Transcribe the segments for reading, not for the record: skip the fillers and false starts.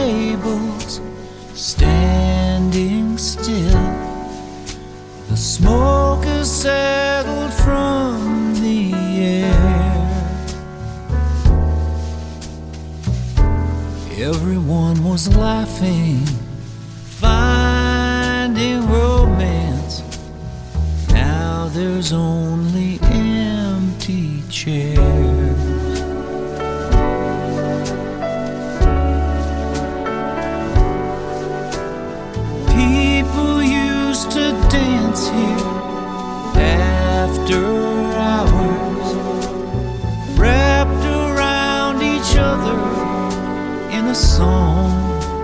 tables standing still. The smoke has settled from the air. Everyone was laughing, finding romance. Now there's only empty chairs. People used to dance here after hours, wrapped around each other in a song.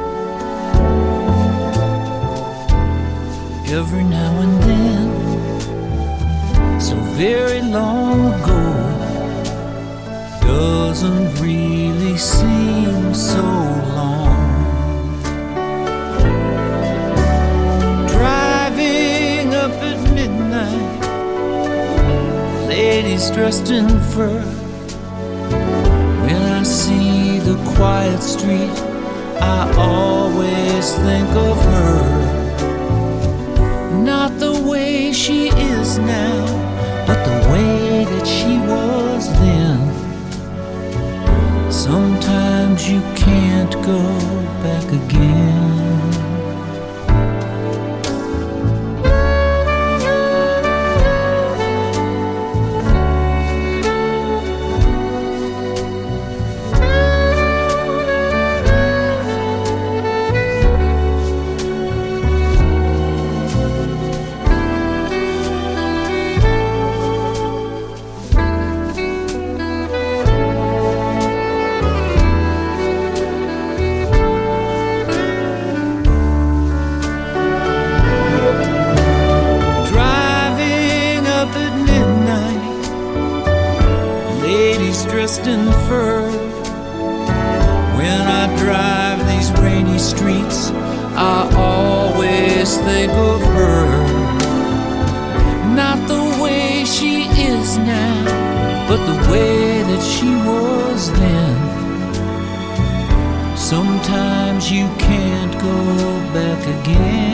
Every now and then, so very long ago, doesn't really seem so long. Driving up at midnight, ladies dressed in fur. When I see the quiet street, I always think of her. Not the way she is now, but the way that she was then. Sometimes you can't go back again. Dressed in fur. When I drive these rainy streets, I always think of her. Not the way she is now, but the way that she was then. Sometimes you can't go back again.